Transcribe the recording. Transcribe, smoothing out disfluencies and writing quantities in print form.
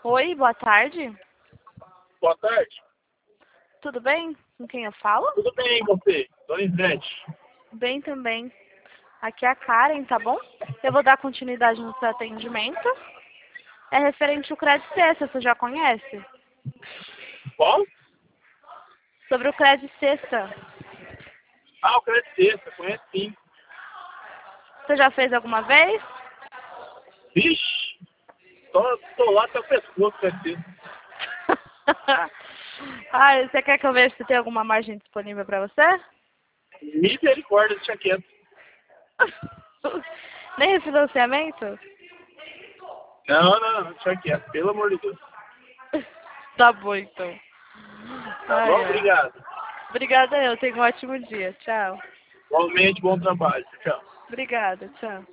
Oi, boa tarde. Boa tarde. Tudo bem? Com quem eu falo? Tudo bem, e você? Dona Ivete. Bem também. Aqui é a Karen, tá bom? Eu vou dar continuidade no seu atendimento. É referente ao crédito sexta, você já conhece? Qual? Sobre o crédito sexta. Ah, o Crédito Sexta, conhece sim. Você já fez alguma vez? Vixe, tô lá até o pescoço, Crédito Sexta. Ah, você quer que eu veja se tem alguma margem disponível para você? Misericórdia, deixa quieto. Nem refinanciamento? Não, deixa quieto, pelo amor de Deus. Tá bom, então. Tá bom? Ai, ai. Obrigado. Obrigada, eu tenho um ótimo dia. Tchau. Igualmente, bom trabalho. Tchau. Obrigada, tchau.